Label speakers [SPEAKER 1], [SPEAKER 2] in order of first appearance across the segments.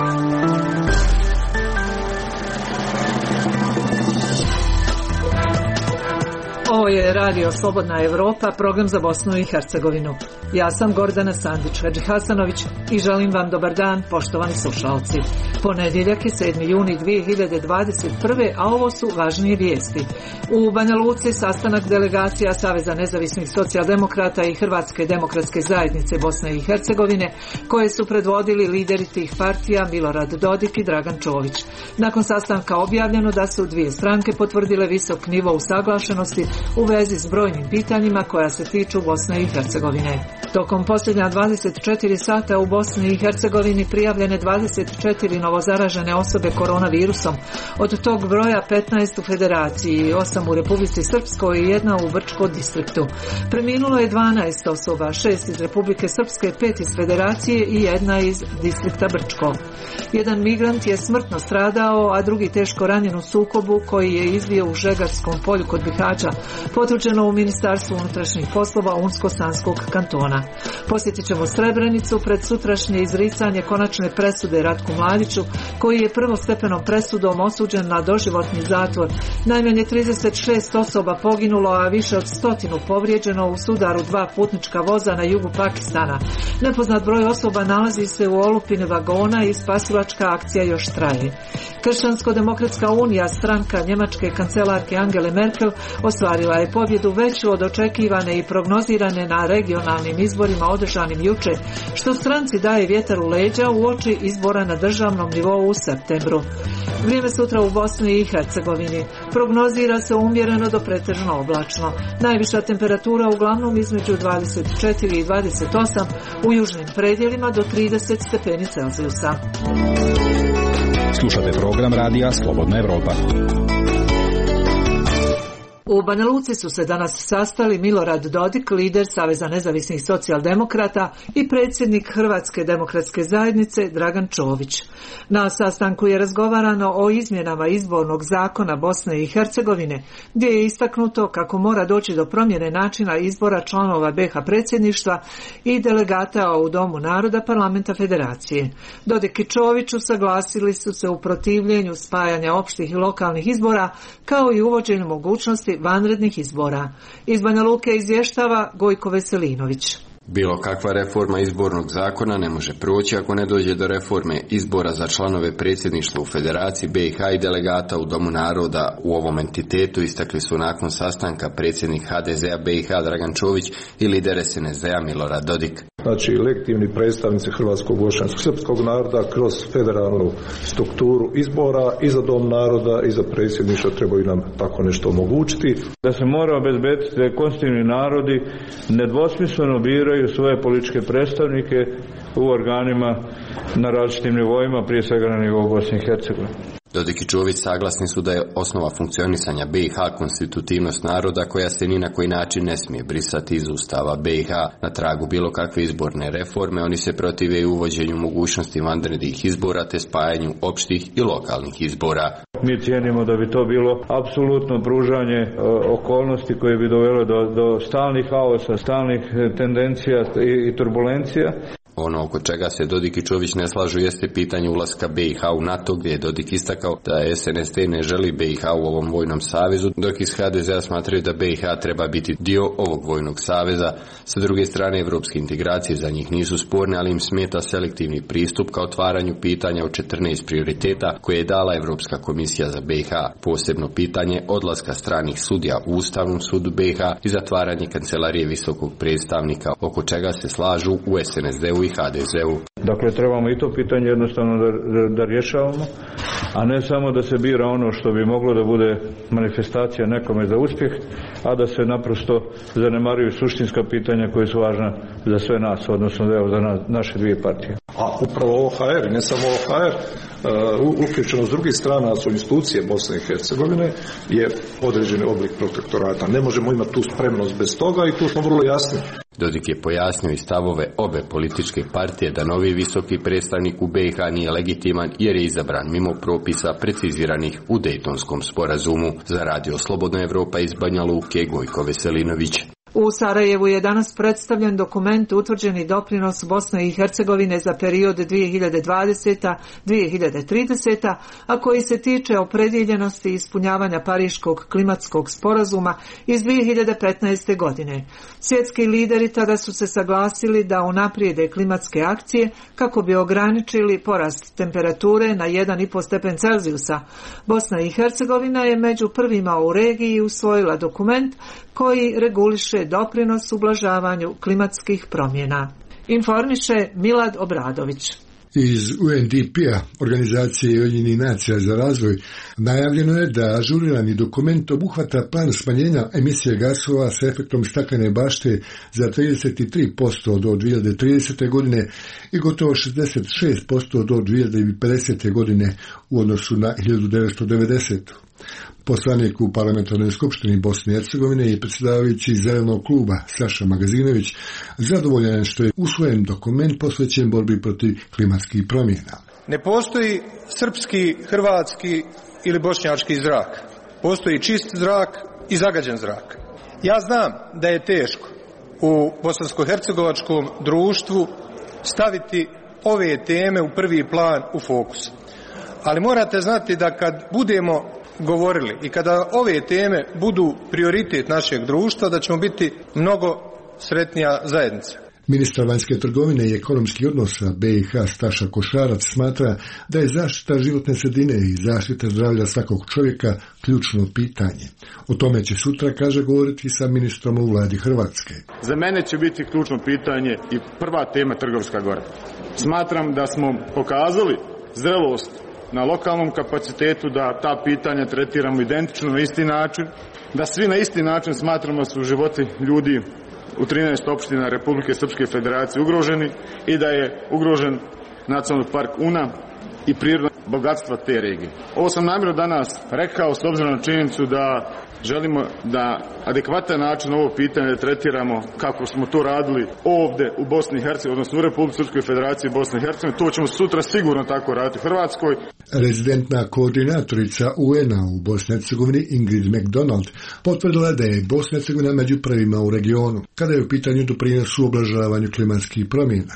[SPEAKER 1] Ovo je Radio Slobodna Evropa, program za Bosnu i Hercegovinu. Ja sam Gordana Sandić-Hadžihasanović i želim vam dobar dan, poštovani slušalci. Ponedjeljak je 7. juni 2021. a ovo su važnije vijesti. U Banja Luci sastanak delegacija Saveza nezavisnih socijaldemokrata i Hrvatske demokratske zajednice Bosne i Hercegovine, koje su predvodili lideri tih partija Milorad Dodik i Dragan Čović. Nakon sastanka objavljeno da su dvije stranke potvrdile visok nivo usaglašenosti u vezi s brojnim pitanjima koja se tiču Bosne i Hercegovine. Tokom posljednja 24 sata u Bosni i Hercegovini prijavljene 24 novozaražene osobe koronavirusom, od tog broja 15 u Federaciji, 8 u Republici Srpskoj i 1 u Brčko distriktu. Preminulo je 12 osoba, 6 iz Republike Srpske, 5 iz Federacije i 1 iz distrikta Brčko. Jedan migrant je smrtno stradao, a drugi teško ranjen u sukobu koji je izbio u Žegarskom polju kod Bihaća, potvrđeno u Ministarstvu unutrašnjih poslova Unsko-Sanskog kantona. Posjetit ćemo Srebrenicu pred sutrašnje izricanje konačne presude Ratku Mladiću, koji je prvostepenom presudom osuđen na doživotni zatvor. Najmanje 36 osoba poginulo, a više od 100 povrijeđeno u sudaru 2 putnička voza na jugu Pakistana. Nepoznat broj osoba nalazi se u olupini vagona i spasilačka akcija još traje. Kršćansko-demokratska unija, stranka njemačke kancelarke Angele Merkel, ostvarila je pobjedu veću od očekivane i prognozirane na regionalnim izborima održanim juče, što stranci daje vjetar u leđa uoči izbora na državnom nivou u septembru. Vrijeme sutra u Bosni i Hercegovini prognozira se umjereno do pretežno oblačno. Najviša temperatura uglavnom između 24 i 28, u južnim predjelima do 30 stepeni Celzijusa.
[SPEAKER 2] Slušate program Radija Slobodna Evropa.
[SPEAKER 1] U Banja Luci su se danas sastali Milorad Dodik, lider Saveza nezavisnih socijaldemokrata, i predsjednik Hrvatske demokratske zajednice Dragan Čović. Na sastanku je razgovarano o izmjenama izbornog zakona Bosne i Hercegovine, gdje je istaknuto kako mora doći do promjene načina izbora članova BiH predsjedništva i delegata u Domu naroda Parlamenta Federacije. Dodik i Čović usaglasili su se u protivljenju spajanja opštih i lokalnih izbora, kao i uvođenju mogućnosti vanrednih izbora. Iz Banja Luke izvještava Gojko Veselinović.
[SPEAKER 3] Bilo kakva reforma izbornog zakona ne može proći ako ne dođe do reforme izbora za članove predsjedništva u Federaciji BiH i delegata u Domu naroda u ovom entitetu, istakli su nakon sastanka predsjednik HDZ-a BiH Dragan Čović i lider SNSD-a Milorad Dodik.
[SPEAKER 4] Znači, legitimni predstavnici hrvatskog, bošnjačkog, srpskog naroda kroz federalnu strukturu izbora i za Dom naroda i za predsjedništvo trebaju nam tako nešto omogućiti.
[SPEAKER 5] Da se mora obezbediti da konstitutivni narodi nedvosmisleno biraju svoje političke predstavnike u organima na različitim nivoima, prije svega na nivou Bosne i Hercegovine.
[SPEAKER 3] Dodik i Čović saglasni su da je osnova funkcionisanja BiH konstitutivnost naroda koja se ni na koji način ne smije brisati iz Ustava BiH. Na tragu bilo kakve izborne reforme oni se protive i uvođenju mogućnosti vanrednih izbora te spajanju opštih i lokalnih izbora.
[SPEAKER 5] Mi cijenimo da bi to bilo apsolutno pružanje okolnosti koje bi dovelo do stalnih haosa, stalnih tendencija i turbulencija.
[SPEAKER 3] Ono oko čega se Dodik i Čović ne slažu jeste pitanje ulaska BiH u NATO, gdje je Dodik istakao da SNSD ne želi BiH u ovom vojnom savezu, dok iz HDZ-a smatraju da BiH treba biti dio ovog vojnog saveza. Sa druge strane, evropske integracije za njih nisu sporne, ali im smeta selektivni pristup ka otvaranju pitanja od 14 prioriteta koje je dala Evropska komisija za BiH. Posebno pitanje odlaska stranih sudija u Ustavnom sudu BiH i zatvaranje kancelarije visokog predstavnika, oko čega se slažu u SNSD-u i HDZ-u.
[SPEAKER 5] Dakle, trebamo i to pitanje jednostavno da rješavamo, a ne samo da se bira ono što bi moglo da bude manifestacija nekome za uspjeh, a da se naprosto zanemaruju suštinska pitanja koje su važna za sve nas, odnosno za naše dvije partije.
[SPEAKER 4] A upravo OHR, ne samo OHR, uključeno s drugih strana su institucije Bosne i Hercegovine, je određeni oblik protektorata. Ne možemo imati tu spremnost bez toga i tu smo vrlo jasni.
[SPEAKER 3] Dodik je pojasnio i stavove obe političke partije da novi visoki predstavnik u BiH nije legitiman jer je izabran mimo propisa preciziranih u Dejtonskom sporazumu. Za Radio Slobodna Evropa iz Banja Luke, Gojko Veselinović.
[SPEAKER 1] U Sarajevu je danas predstavljen dokument Utvrđeni doprinos Bosne i Hercegovine za period 2020-2030, a koji se tiče opredjeljenosti ispunjavanja Pariškog klimatskog sporazuma iz 2015. godine. Svjetski lideri tada su se saglasili da unaprijede klimatske akcije kako bi ograničili porast temperature na 1,5 stepen Celzijusa. Bosna i Hercegovina je među prvima u regiji usvojila dokument koji reguliše doprinos ublažavanju klimatskih promjena. Informiše Milad Obradović.
[SPEAKER 6] Iz UNDP-a, Organizacije Ujedinjenih nacija za razvoj, najavljeno je da ažurirani dokument obuhvata plan smanjenja emisije gasova sa efektom staklene bašte za 33% do 2030. godine i gotovo 66% do 2050. godine u odnosu na 1990. Poslanik u Parlamentarnoj skupštini Bosne i Hercegovine i predsjedavajući Zelenog kluba Saša Magazinović zadovoljan što je usvojen dokument posvećen borbi protiv klimatskih promjena.
[SPEAKER 7] Ne postoji srpski, hrvatski ili bošnjački zrak. Postoji čist zrak i zagađen zrak. Ja znam da je teško u bosansko-hercegovačkom društvu staviti ove teme u prvi plan, u fokus. Ali morate znati da kad budemo govorili i kada ove teme budu prioritet našeg društva, da ćemo biti mnogo sretnija zajednica.
[SPEAKER 6] Ministar vanjske trgovine i ekonomskih odnosa BiH Staša Košarac smatra da je zaštita životne sredine i zaštita zdravlja svakog čovjeka ključno pitanje. O tome će sutra, kaže, govoriti sa ministrom u vladi Hrvatske.
[SPEAKER 8] Za mene će biti ključno pitanje i prva tema Trgovska gora. Smatram da smo pokazali zrelost na lokalnom kapacitetu da ta pitanja tretiramo identično na isti način, da svi na isti način smatramo da su životi ljudi u 13 opština Republike Srpske Federacije ugroženi i da je ugrožen Nacionalni park Una i prirodna bogatstva te regije. Ovo sam namjerno danas rekao s obzirom na činjenicu da želimo da adekvatan način ovo pitanje tretiramo kako smo to radili ovdje u Bosni i Hercegovini, odnosno u Republike Srpske Federacije Bosne i Hercegovine. To ćemo sutra sigurno tako raditi u Hrvatskoj.
[SPEAKER 6] Rezidentna koordinatorica UN-a u Bosni i Hercegovini Ingrid McDonald potvrdila da je Bosna i Hercegovina među prvima u regionu kada je u pitanju doprinos u ublažavanju klimatskih promjena.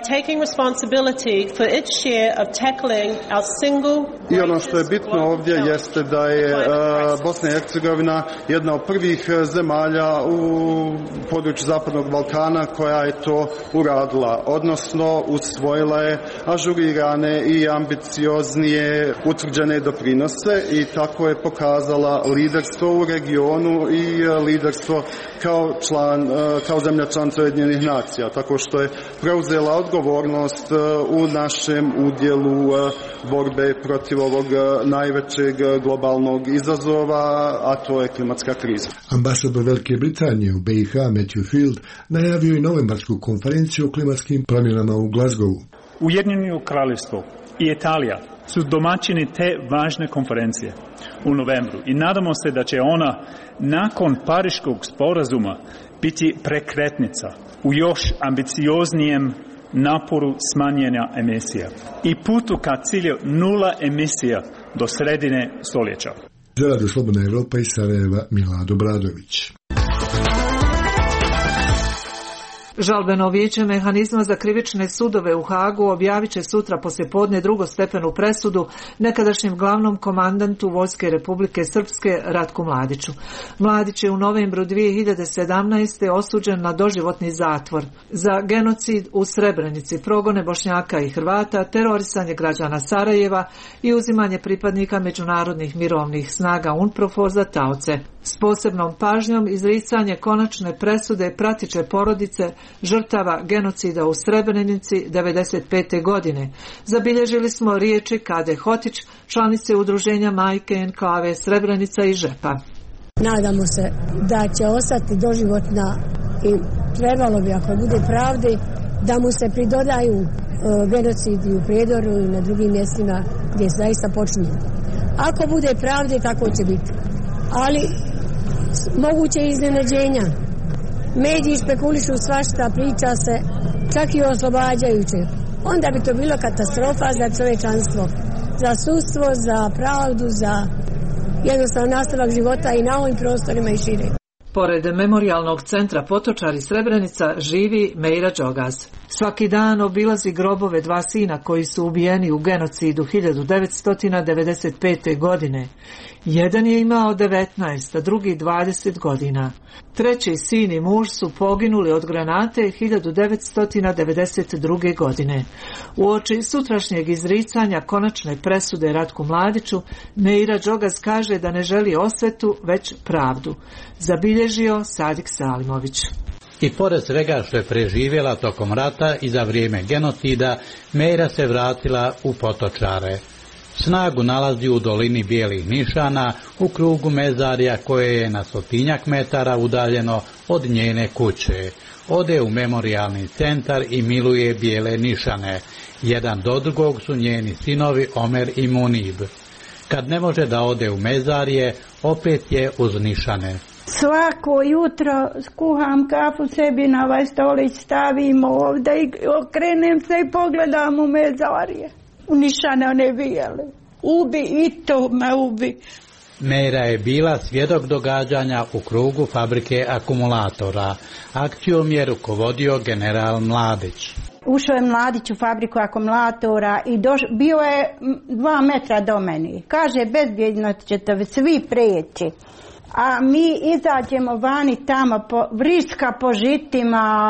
[SPEAKER 9] I ono što je bitno ovdje jeste da je Bosna i Hercegovina jedna od prvih zemalja u području Zapadnog Balkana koja je to uradila, odnosno usvojila je ažurirane i ambicioznije utvrđene doprinose i tako je pokazala liderstvo u regionu i liderstvo kao zemlja članica Ujedinjenih nacija, tako što je preuzela odgovornost u našem udjelu borbe protiv ovog najvećeg globalnog izazova, a to je klimatska kriza.
[SPEAKER 6] Ambasador Velike Britanije u BiH Matthew Field najavio i novembarsku konferenciju o klimatskim promjenama u Glasgowu.
[SPEAKER 10] Ujedinjeno kraljevstvo i Italija su domaćini te važne konferencije u novembru i nadamo se da će ona nakon Pariškog sporazuma biti prekretnica u još ambicioznijem naporu smanjenja emisija i putu ka cilju 0 emisija do sredine stoljeća.
[SPEAKER 6] Za Radio Slobodna Evropa iz Sarajeva Milad Obradović.
[SPEAKER 1] Žalbeno vijeće mehanizma za krivične sudove u Hagu objavit će sutra poslijepodne drugostepenu presudu nekadašnjem glavnom komandantu Vojske Republike Srpske Ratku Mladiću. Mladić je u novembru 2017. osuđen na doživotni zatvor za genocid u Srebrenici, progone Bošnjaka i Hrvata, terorisanje građana Sarajeva i uzimanje pripadnika međunarodnih mirovnih snaga UNPROFOR za taoce. S posebnom pažnjom izricanje konačne presude pratit će porodice žrtava genocida u Srebrenici 1995. godine. Zabilježili smo riječi Kade Hotić, članice udruženja Majke Enklave Srebrenica i Žepa.
[SPEAKER 11] Nadamo se da će ostati doživotna i trebalo bi, ako bude pravde, da mu se pridodaju genocidi u Prijedoru i na drugim mjestima gdje se zaista počinje. Ako bude pravde, tako će biti. Ali moguće iznenađenja. Mediji špekulišu svašta, priča se čak i oslobađajuće. Onda bi to bilo katastrofa za čovječanstvo, za sudstvo, za pravdu, za jednostavno nastavak života i na ovim prostorima i šire.
[SPEAKER 1] Pored memorijalnog centra Potočari Srebrenica živi Meira Đogas. Svaki dan obilazi grobove dva sina koji su ubijeni u genocidu 1995. godine. Jedan je imao 19, a drugi 20 godina. Treći sin i muž su poginuli od granate 1992. godine. Uoči sutrašnjeg izricanja konačne presude Ratku Mladiću, Meira Đogas kaže da ne želi osvetu, već pravdu. Zabilježio Sadik Salimović.
[SPEAKER 12] I pored svega što je preživjela tokom rata i za vrijeme genocida, Meira se vratila u Potočare. Snagu nalazi u dolini Bijelih nišana, u krugu mezarja koje je na 100-tinjak metara udaljeno od njene kuće. Ode u memorijalni centar i miluje bijele nišane. Jedan do drugog su njeni sinovi Omer i Munib. Kad ne može da ode u mezarje, opet je uz nišane.
[SPEAKER 13] Svako jutro skuham kafu sebi na ovaj stolić, stavim ovdje i okrenem se i pogledam u mezarje. U nišane one bijele. Ubi i to me ubi.
[SPEAKER 12] Meira je bila svjedok događanja u krugu fabrike akumulatora. Akcijom je rukovodio general Mladić.
[SPEAKER 13] Ušao je Mladić u fabriku akumulatora i bio je 2 metra do meni. Kaže, bezbjedno ćete svi preći. A mi izađemo vani tamo, vriska po žitima,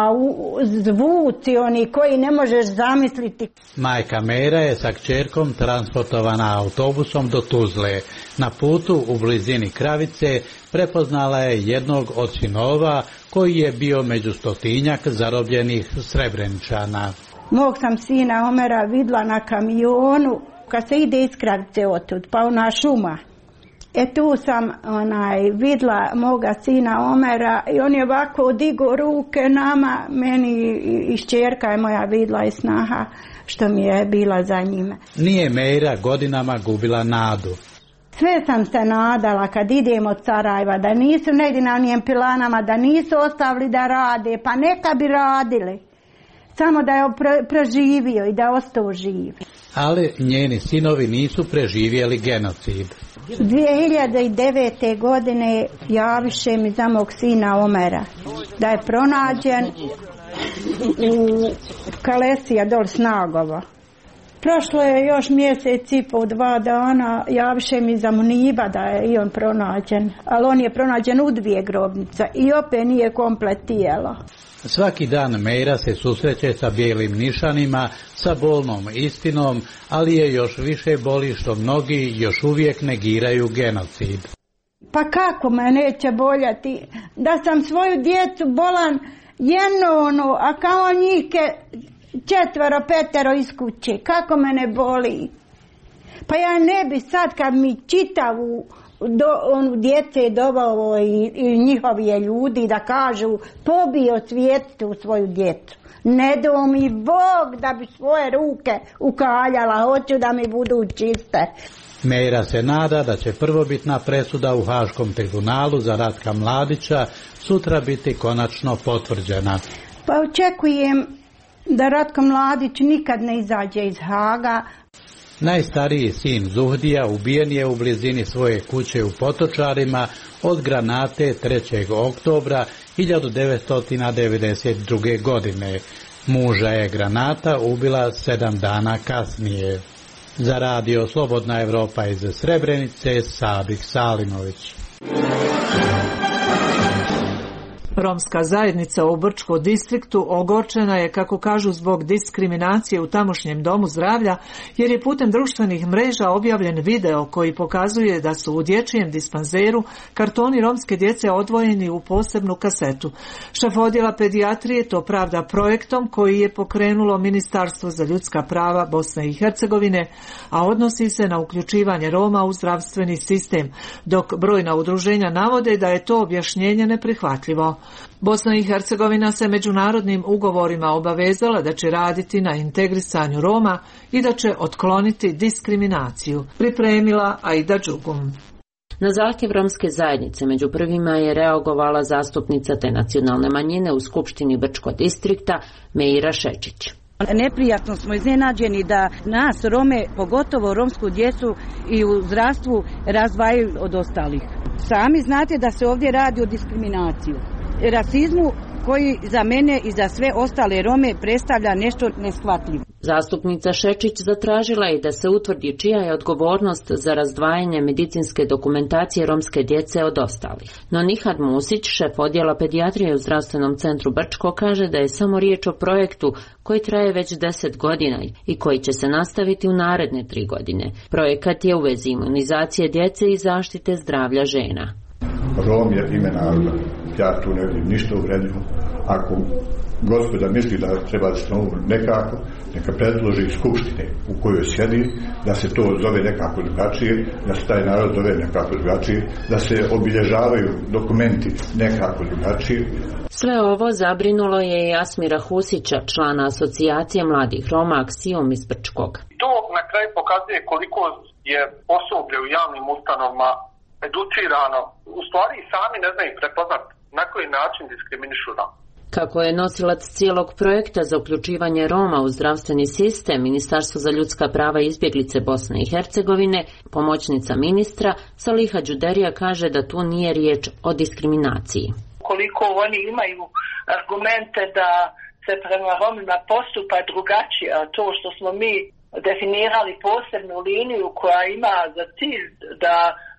[SPEAKER 13] zvuci oni koji ne možeš zamisliti.
[SPEAKER 12] Majka Meira je sa kćerkom transportovana autobusom do Tuzle. Na putu u blizini Kravice prepoznala je jednog od sinova koji je bio među 100-tinjak zarobljenih Srebreničana.
[SPEAKER 13] Mog sam sina Omera vidla na kamionu kad se ide iz Kravice otud, pa ona šuma. Tu sam vidla moga sina Omera i on je ovako digo ruke nama, meni i šćerka je moja vidla i snaha što mi je bila za njime.
[SPEAKER 12] Nije Meira godinama gubila nadu.
[SPEAKER 13] Sve sam se nadala kad idem od Sarajeva da nisu negdje na njijem pilanama, da nisu ostavili da rade, pa neka bi radili. Samo da je preživio i da ostao živ.
[SPEAKER 12] Ali njeni sinovi nisu preživjeli genocid.
[SPEAKER 13] 2009. godine javiše mi za mog sina Omera da je pronađen u Kalesija dol Snagovo. Prošlo je još mjesec i po 2 dana, javiše mi za Muniba da je i on pronađen, ali on je pronađen u 2 grobnice i opet nije komplet tijelo.
[SPEAKER 12] Svaki dan Meira se susreće sa bijelim nišanima, sa bolnom istinom, ali je još više boli što mnogi još uvijek negiraju genocid.
[SPEAKER 13] Pa kako me neće boljati da sam svoju djecu bolan a kao njih 4-5 iz kuće, kako me ne boli. Pa ja ne bi sad kad mi čitavu djece dovao i njihovi ljudi da kažu pobio svijetu svoju djecu. Ne do mi Bog da bi svoje ruke ukaljala, hoću da mi budu čiste.
[SPEAKER 12] Meira se nada da će prvobitna presuda u Haškom tribunalu za Ratka Mladića sutra biti konačno potvrđena.
[SPEAKER 13] Pa očekujem da Ratko Mladić nikad ne izađe iz Haga.
[SPEAKER 12] Najstariji sin Zuhdija ubijen je u blizini svoje kuće u Potočarima od granate 3. oktobra 1992. godine. Muža je granata ubila 7 dana kasnije. Za radio Slobodna Evropa iz Srebrenice, Sadik Salimović.
[SPEAKER 1] Romska zajednica u Brčkom distriktu ogorčena je, kako kažu, zbog diskriminacije u tamošnjem domu zdravlja, jer je putem društvenih mreža objavljen video koji pokazuje da su u dječjem dispanzeru kartoni romske djece odvojeni u posebnu kasetu. Šef odjela pedijatrije to pravda projektom koji je pokrenulo Ministarstvo za ljudska prava Bosne i Hercegovine, a odnosi se na uključivanje Roma u zdravstveni sistem, dok brojna udruženja navode da je to objašnjenje neprihvatljivo. Bosna i Hercegovina se međunarodnim ugovorima obavezala da će raditi na integrisanju Roma i da će otkloniti diskriminaciju, pripremila Aida Đugum.
[SPEAKER 14] Na zahtjev romske zajednice među prvima je reagovala zastupnica te nacionalne manjine u Skupštini Brčkog distrikta Meira Šečić.
[SPEAKER 15] Neprijatno smo iznenađeni da nas Rome, pogotovo romsku djecu i u zdravstvu, razdvajaju od ostalih. Sami znate da se ovdje radi o diskriminaciju, rasizmu koji za mene i za sve ostale Rome predstavlja nešto neshvatljivo.
[SPEAKER 14] Zastupnica Šečić zatražila je da se utvrdi čija je odgovornost za razdvajanje medicinske dokumentacije romske djece od ostalih. No Nihad Musić, šef odjela pedijatrije u zdravstvenom centru Brčko, kaže da je samo riječ o projektu koji traje već 10 godina i koji će se nastaviti u naredne 3 godine. Projekat je u vezi imunizacije djece i zaštite zdravlja žena.
[SPEAKER 16] Rom je ime naroda. Ja tu ne vidim ništa uvredljivo. Ako gospoda misli da treba da se nekako, neka predloži skupštine u kojoj sjedi, da se to zove nekako drugačije, da se taj narod zove nekako drugačije, da se obilježavaju dokumenti nekako drugačije.
[SPEAKER 14] Sve ovo zabrinulo je i Asmira Husića, člana asocijacije mladih Roma Aksijom iz Brčkog.
[SPEAKER 17] To na kraju pokazuje koliko je osoblje u javnim ustanovama educirano, u stvari sami ne znaju prepoznati na koji način diskriminišu Roma.
[SPEAKER 14] Kako je nosilac cijelog projekta za uključivanje Roma u zdravstveni sistem, Ministarstvo za ljudska prava i izbjeglice Bosne i Hercegovine, pomoćnica ministra Saliha Đuderija kaže da tu nije riječ o diskriminaciji.
[SPEAKER 18] Koliko oni imaju argumente da se prema Romima postupa drugačije, a to što smo mi definirali posebnu liniju koja ima za cilj da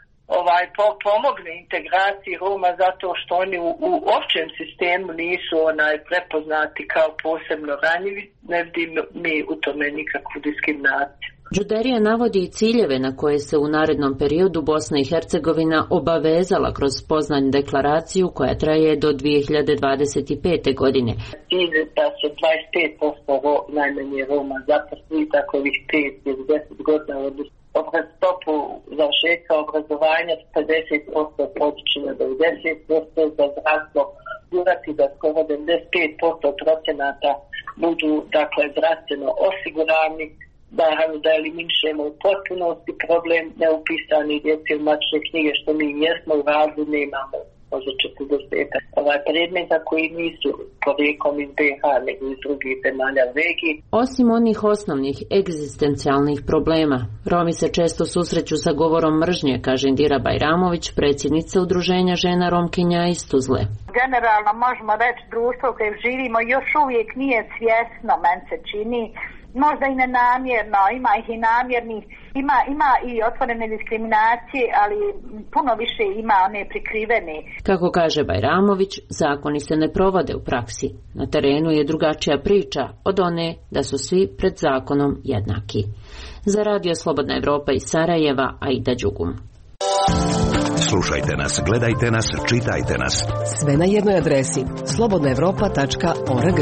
[SPEAKER 18] pomogne integraciji Roma zato što oni u općem sistemu nisu prepoznati kao posebno ranjivi, ne vidim mi u tome nikakvu diskriminaciju.
[SPEAKER 14] Đuderija navodi i ciljeve na koje se u narednom periodu Bosna i Hercegovina obavezala kroz Poznanj deklaraciju koja traje do 2025. godine.
[SPEAKER 18] Cilj da se 25% najmanje Roma zaposli, tako ovih 5 ili 10 godina stopu završetka obrazovanja 50% podići na 90%, za zdravstvo gurati da skoro 95% procenata budu zdravstveno osigurani, da eliminišemo u potpunosti problem neupisanih djece u matične knjige, što mi jesmo u razlu, nemamo možda 40 predmeta koji nisu porijeklom iz BiH nego iz drugih zemalja u regiji.
[SPEAKER 14] Osim onih osnovnih egzistencijalnih problema, Romi se često susreću sa govorom mržnje, kaže Indira Bajramović, predsjednica Udruženja žena Romkinja iz Tuzle.
[SPEAKER 19] Generalno možemo reći društvo u kojem živimo još uvijek nije svjesno, meni se čini, možda i nenamjerno, ima ih i namjernih, ima i otvorene diskriminacije, ali puno više ima one prikrivene.
[SPEAKER 14] Kako kaže Bajramović, zakoni se ne provode u praksi. Na terenu je drugačija priča od one da su svi pred zakonom jednaki. Za Radio Slobodna Evropa iz Sarajeva, Aida Đugum.
[SPEAKER 20] Slušajte nas, gledajte nas, čitajte nas.
[SPEAKER 21] Sve na jednoj adresi slobodnaevropa.org.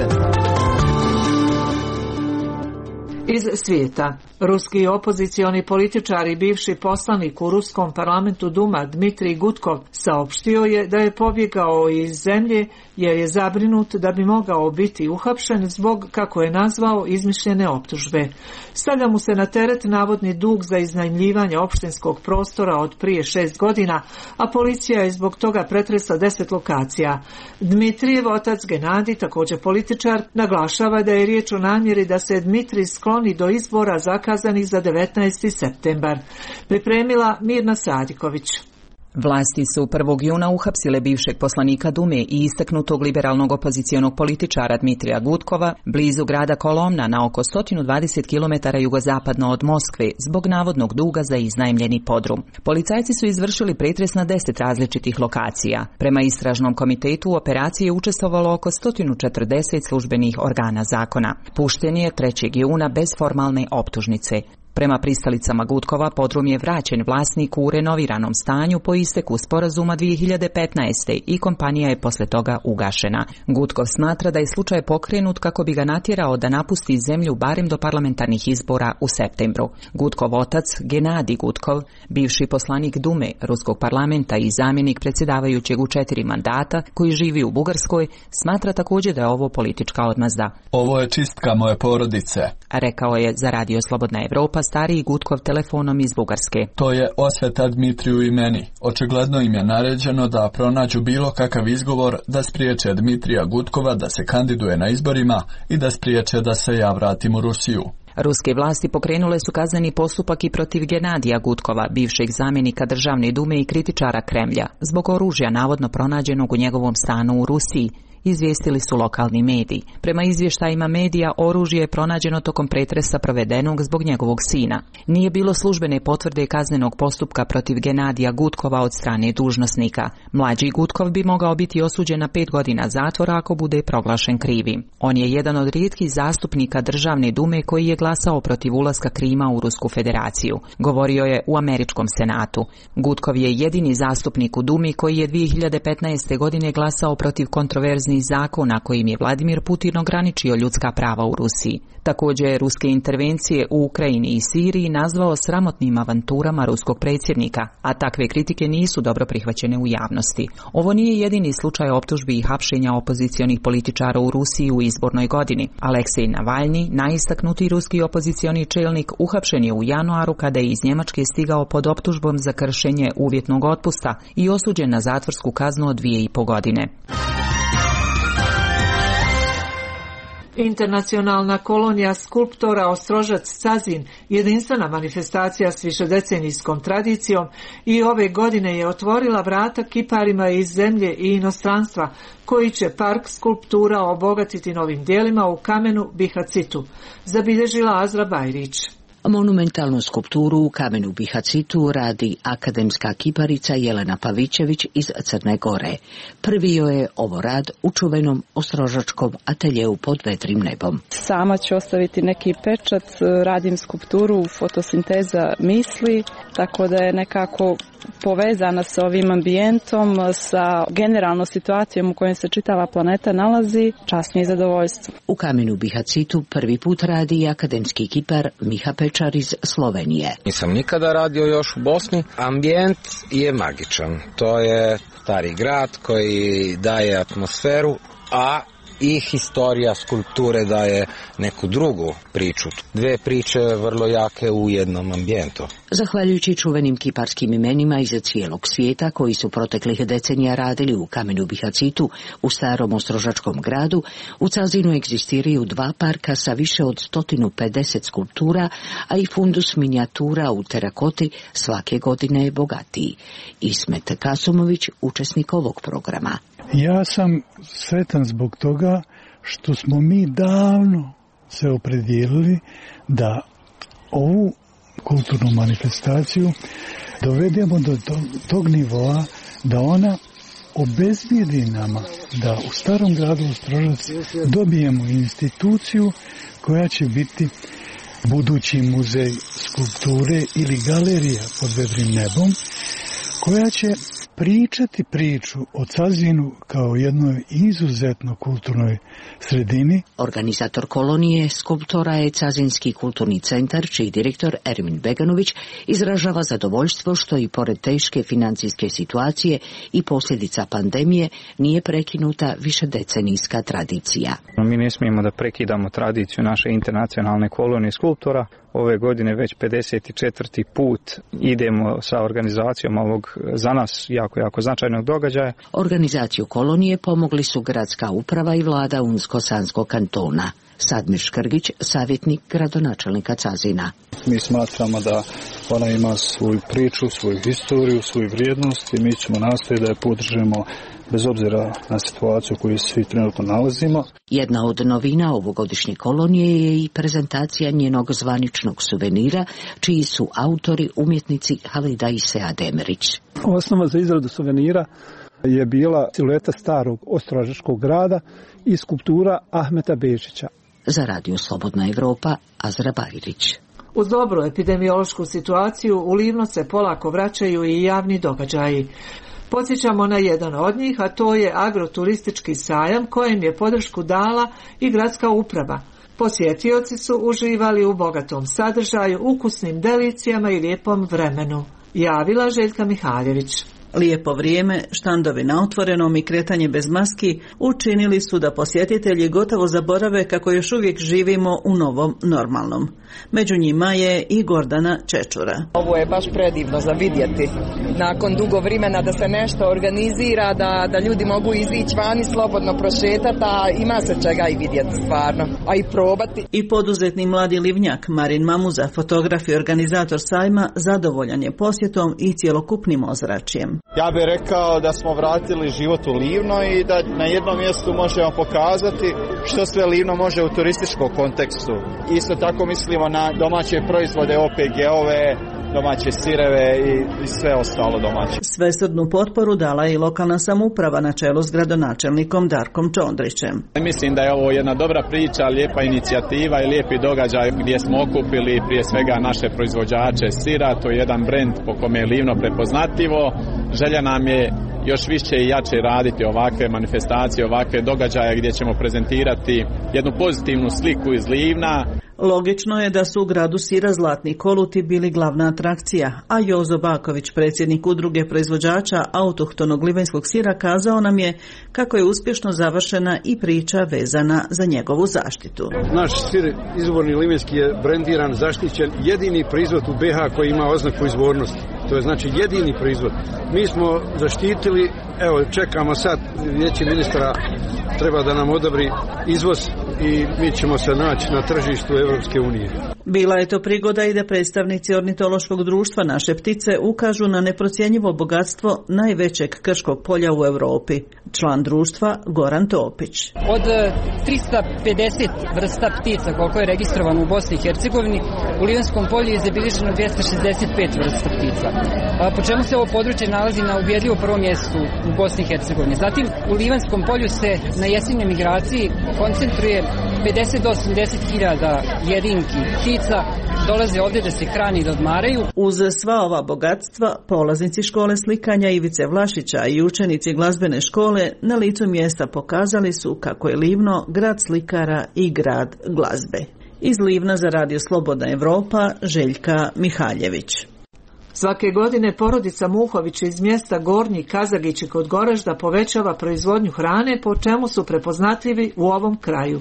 [SPEAKER 1] Iz svijeta. Ruski opozicioni političar i bivši poslanik u ruskom parlamentu Duma Dmitrij Gudkov saopštio je da je pobjegao iz zemlje jer je zabrinut da bi mogao biti uhapšen zbog, kako je nazvao, izmišljene optužbe. Stavlja mu se na teret navodni dug za iznajmljivanje opštinskog prostora od prije 6 godina, a policija je zbog toga pretresla 10 lokacija. Dmitrijev otac Genadi, također političar, naglašava da je riječ o namjeri da se Dmitrij skloni do izbora zakazanih za 19. septembar. Pripremila Mirna Sadiković.
[SPEAKER 22] Vlasti su 1. juna uhapsile bivšeg poslanika Dume i istaknutog liberalnog opozicionog političara Dmitrija Gudkova blizu grada Kolomna na oko 120 km jugozapadno od Moskve zbog navodnog duga za iznajmljeni podrum. Policajci su izvršili pretres na 10 različitih lokacija. Prema istražnom komitetu u operaciji je učestvovalo oko 140 službenih organa zakona. Pušten je 3. juna bez formalne optužnice. Prema pristalicama Gudkova, podrum je vraćen vlasniku u renoviranom stanju po isteku sporazuma 2015. i kompanija je posle toga ugašena. Gudkov smatra da je slučaj pokrenut kako bi ga natjerao da napusti zemlju barem do parlamentarnih izbora u septembru. Gudkov otac, Genadi Gudkov, bivši poslanik Dume, ruskog parlamenta i zamjenik predsjedavajućeg u 4 mandata, koji živi u Bugarskoj, smatra također da je ovo politička odmazda.
[SPEAKER 23] Ovo je čistka moje porodice,
[SPEAKER 22] rekao je za Radio Slobodna Evropa stariji Gudkov telefonom iz Bugarske.
[SPEAKER 23] To je osveta Dmitriju i meni. Očigledno im je naređeno da pronađu bilo kakav izgovor da spriječe Dmitrija Gudkova da se kandiduje na izborima i da spriječe da se ja vratim u Rusiju.
[SPEAKER 22] Ruske vlasti pokrenule su kazneni postupak i protiv Genadija Gutkova, bivšeg zamjenika Državne dume i kritičara Kremlja, zbog oružja navodno pronađenog u njegovom stanu u Rusiji, izvijestili su lokalni mediji. Prema izvještajima medija, oružje je pronađeno tokom pretresa provedenog zbog njegovog sina. Nije bilo službene potvrde kaznenog postupka protiv Genadija Gutkova od strane dužnosnika. Mlađi Gutkov bi mogao biti osuđen na 5 godina zatvora ako bude proglašen krivim. On je jedan od rijetkih zastupnika Državne dume koji je glasao protiv ulaska Krima u Rusku federaciju. Govorio je u Američkom senatu. Gutkov je jedini zastupnik u Dumi koji je 2015. godine glasao protiv kontroverznih zakona kojim je Vladimir Putin ograničio ljudska prava u Rusiji. Također je ruske intervencije u Ukrajini i Siriji nazvao sramotnim avanturama ruskog predsjednika, a takve kritike nisu dobro prihvaćene u javnosti. Ovo nije jedini slučaj optužbi i hapšenja opozicionih političara u Rusiji u izbornoj godini. Aleksej Navalni, najistaknutiji ruski opozicioni čelnik, uhapšen je u januaru kada je iz Njemačke stigao pod optužbom za kršenje uvjetnog otpusta i osuđen na zatvorsku kaznu od 2,5 godine.
[SPEAKER 1] Internacionalna kolonija skulptora Ostrožac Cazin, jedinstvena manifestacija s višedecenijskom tradicijom, i ove godine je otvorila vrata kiparima iz zemlje i inostranstva, koji će park skulptura obogatiti novim dijelima u kamenu Bihacitu, zabilježila Azra Bajrić.
[SPEAKER 2] Monumentalnu skulpturu u kamenu Bihacitu radi akademska kiparica Jelena Pavićević iz Crne Gore. Prvi joj je ovo rad u čuvenom ostrožačkom ateljeu pod vedrim nebom.
[SPEAKER 4] Sama ću ostaviti neki pečat, radim skulpturu fotosinteza misli, tako da je nekako povezana sa ovim ambijentom, sa generalno situacijom u kojoj se čitava planeta nalazi. Čast mi je zadovoljstvo.
[SPEAKER 2] U kamenu Bihacitu prvi put radi i akademski kipar Miha Pečar iz Slovenije.
[SPEAKER 5] Nisam nikada radio još u Bosni. Ambijent je magičan. To je stari grad koji daje atmosferu, a i historija skulpture daje neku drugu priču. Dve priče vrlo jake u jednom ambijentu.
[SPEAKER 2] Zahvaljujući čuvenim kiparskim imenima iz cijelog svijeta koji su proteklih decenija radili u kamenu Bihacitu u starom ostrožačkom gradu, u Cazinu egzistiraju 2 parka sa više od 150 skulptura, a i fundus minijatura u terakoti svake godine je bogatiji. Ismet Kasumović, učesnik ovog programa.
[SPEAKER 24] Ja sam sretan zbog toga što smo mi davno se opredijelili da ovu kulturnu manifestaciju dovedemo do tog nivoa da ona obezbijedi nama da u starom gradu Ostrožac dobijemo instituciju koja će biti budući muzej skulpture ili galerija pod vedrim nebom, koja će pričati priču o Cazinu kao jednoj izuzetno kulturnoj sredini.
[SPEAKER 2] Organizator kolonije skulptora je Cazinski kulturni centar, čiji direktor Ermin Beganović izražava zadovoljstvo što i pored teške financijske situacije i posljedica pandemije nije prekinuta višedecenijska tradicija.
[SPEAKER 25] Mi ne smijemo da prekidamo tradiciju naše internacionalne kolonije skulptora. Ove godine već 54. put idemo sa organizacijom ovog za nas jako značajnog događaja.
[SPEAKER 2] Organizaciju kolonije pomogli su gradska uprava i vlada Unsko-Sanskog kantona. Sadmir Škrgić, savjetnik gradonačelnika Cazina.
[SPEAKER 26] Mi smatramo da ona ima svoju priču, svoju historiju, svoju vrijednost i mi ćemo nastojati da je podržimo bez obzira na situaciju u kojoj svi trenutno nalazimo.
[SPEAKER 2] Jedna od novina ovogodišnje kolonije je i prezentacija njenog zvaničnog suvenira, čiji su autori umjetnici Halida i Sead Emerić.
[SPEAKER 24] Osnova za izradu suvenira je bila silueta starog ostrožačkog grada i skulptura Ahmeta Bečića.
[SPEAKER 2] Za Radio Slobodna Evropa, Azra Bajrić.
[SPEAKER 1] Uz dobru epidemiološku situaciju u Livno se polako vraćaju i javni događaji. Podsjećamo na jedan od njih, a to je agroturistički sajam kojem je podršku dala i gradska uprava. Posjetioci su uživali u bogatom sadržaju, ukusnim delicijama i lijepom vremenu. Javila Željka Mihaljević.
[SPEAKER 3] Lijepo vrijeme, štandovi na otvorenom i kretanje bez maski učinili su da posjetitelji gotovo zaborave kako još uvijek živimo u novom normalnom. Među njima je i Gordana Čečura.
[SPEAKER 6] Ovo je baš predivno za vidjeti. Nakon dugo vremena da se nešto organizira, da ljudi mogu izići vani, slobodno prošetati, a ima se čega i vidjeti stvarno, a i probati.
[SPEAKER 3] I poduzetni mladi livnjak Marin Mamuza, fotograf i organizator sajma, zadovoljan je posjetom i cjelokupnim ozračjem.
[SPEAKER 7] Ja bih rekao da smo vratili život u Livno i da na jednom mjestu možemo pokazati što sve Livno može u turističkom kontekstu. Isto tako mislimo na domaće proizvode, OPG-ove, domaće sireve i sve ostalo domaće.
[SPEAKER 3] Svesrdnu potporu dala je i lokalna samouprava na čelu s gradonačelnikom Darkom Čondrićem.
[SPEAKER 7] Mislim da je ovo jedna dobra priča, lijepa inicijativa i lijepi događaj gdje smo okupili prije svega naše proizvođače sira. To je jedan brend po kome je Livno prepoznatljivo. Želja nam je još više i jače raditi ovakve manifestacije, ovakve događaje gdje ćemo prezentirati jednu pozitivnu sliku iz Livna.
[SPEAKER 3] Logično je da su u gradu sira Zlatni koluti bili glavna atrakcija, a Jozo Baković, predsjednik udruge proizvođača autohtonog livanjskog sira, kazao nam je kako je uspješno završena i priča vezana za njegovu zaštitu.
[SPEAKER 8] Naš sir izvorni livanjski je brendiran, zaštićen, jedini proizvod u BiH koji ima oznaku izvornosti. To je znači jedini proizvod. Mi smo zaštitili, evo čekamo sad, vijeće ministra treba da nam odobri izvoz i mi ćemo se naći na tržištu Europske unije.
[SPEAKER 3] Bila je to prigoda i da predstavnici ornitološkog društva Naše ptice ukažu na neprocjenjivo bogatstvo najvećeg krškog polja u Europi. Član društva Goran Topić.
[SPEAKER 9] Od 350 vrsta ptica koliko je registrovano u Bosni i Hercegovini, u Livanskom polju je zabilježeno 265 vrsta ptica. Po čemu se ovo područje nalazi na ubjedljivo prvom mjestu u Bosni i Hercegovini. Zatim u Livanskom polju se na jesenjoj migraciji koncentruje 50 do 80 hiljada jedinki ptica, dolaze ovdje da se hrani i da odmaraju.
[SPEAKER 3] Uz sva ova bogatstva, polaznici škole slikanja Ivice Vlašića i učenici glazbene škole na licu mjesta pokazali su kako je Livno grad slikara i grad glazbe. Iz Livna za Radio Slobodna Evropa, Željka Mihaljević.
[SPEAKER 1] Svake godine porodica Muhović iz mjesta Gornji Kazagići kod Goražda povećava proizvodnju hrane, po čemu su prepoznatljivi u ovom kraju.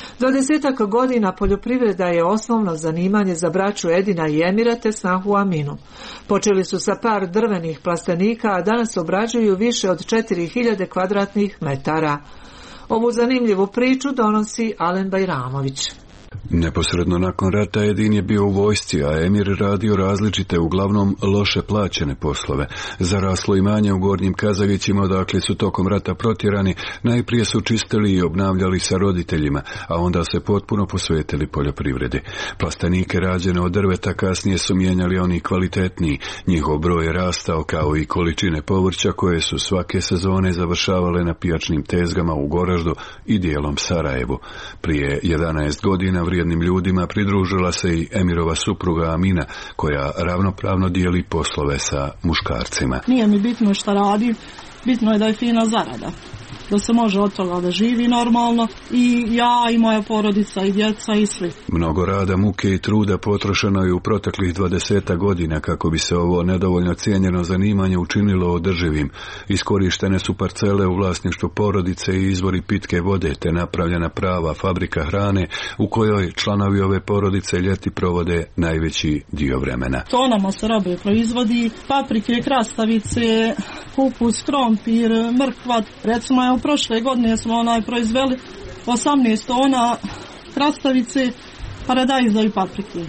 [SPEAKER 1] 20 godina poljoprivreda je osnovno zanimanje za braću Edina i Emira te snahu Aminu. Počeli su sa par drvenih plastenika, a danas obrađuju više od 4000 kvadratnih metara. Ovu zanimljivu priču donosi Alen Bajramović.
[SPEAKER 10] Neposredno nakon rata Edin je bio u vojsci, a Emir radio različite, uglavnom loše plaćene poslove. Zaraslo imanje u Gornjim Kazagićima, odakle su tokom rata protjerani, najprije su čistili i obnavljali sa roditeljima, a onda se potpuno posvetili poljoprivredi. Plastenike rađene od drveta kasnije su mijenjali oni kvalitetniji. Njihov broj je rastao kao i količine povrća koje su svake sezone završavale na pijačnim tezgama u Goraždu i dijelom Sarajevu. Prije 11 godina vrijednim ljudima pridružila se i Emirova supruga Amina, koja ravnopravno dijeli poslove sa muškarcima.
[SPEAKER 27] Nije mi bitno šta radi, bitno je da je fina zarada, da se može od toga da živi normalno, i ja i moja porodica i djeca i svi.
[SPEAKER 10] Mnogo rada, muke i truda potrošeno je u proteklih 20 godina kako bi se ovo nedovoljno cijenjeno zanimanje učinilo održivim. Iskorištene su parcele u vlasništvu porodice i izvori pitke vode, te napravljena prava fabrika hrane u kojoj članovi ove porodice ljeti provode najveći dio vremena.
[SPEAKER 27] Tonama se robe proizvodi, paprike, krastavice, kupus, krompir, mrkva. Recimo je u prošle godine smo proizveli 18 tona krastavice, paradajza i paprike.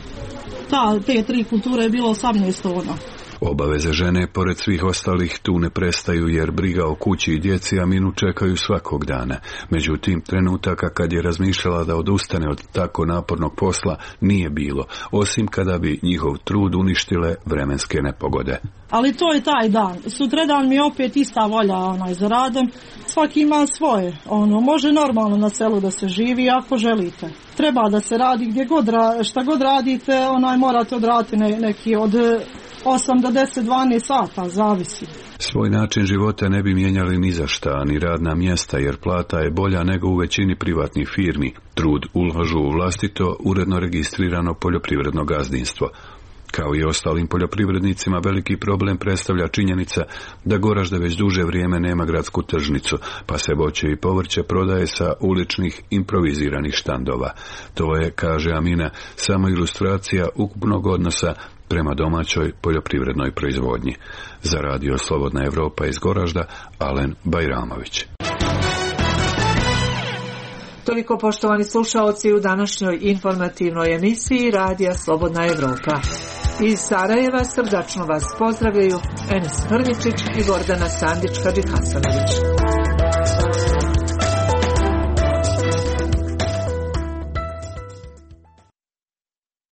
[SPEAKER 27] Te tri kulture je bilo 18 tona.
[SPEAKER 10] Obaveze žene, pored svih ostalih, tu ne prestaju, jer briga o kući i djeci Aminu čekaju svakog dana. Međutim, trenutaka kad je razmišljala da odustane od tako napornog posla nije bilo, osim kada bi njihov trud uništile vremenske nepogode.
[SPEAKER 27] Ali to je taj dan. Sutradan mi je opet ista volja za radom. Svaki ima svoje. Može normalno na selu da se živi ako želite. Treba da se radi gdje god, šta god radite, morate odraditi neki od 8 do 10, 12 sata, zavisi.
[SPEAKER 10] Svoj način života ne bi mijenjali ni za šta, ni radna mjesta, jer plata je bolja nego u većini privatnih firmi. Trud ulažu u vlastito, uredno registrirano poljoprivredno gazdinstvo. Kao i ostalim poljoprivrednicima, veliki problem predstavlja činjenica da Goražde već duže vrijeme nema gradsku tržnicu, pa se voće i povrće prodaje sa uličnih improviziranih štandova. To je, kaže Amina, samo ilustracija ukupnog odnosa prema domaćoj poljoprivrednoj proizvodnji. Za Radio Slobodna Evropa iz Goražda, Alen Bajramović.
[SPEAKER 1] Toliko, poštovani slušaoci, u današnjoj informativnoj emisiji Radija Slobodna Evropa. Iz Sarajeva srdačno vas pozdravljaju Enes Hrničić i Gordana Sandić-Hadžihasanović.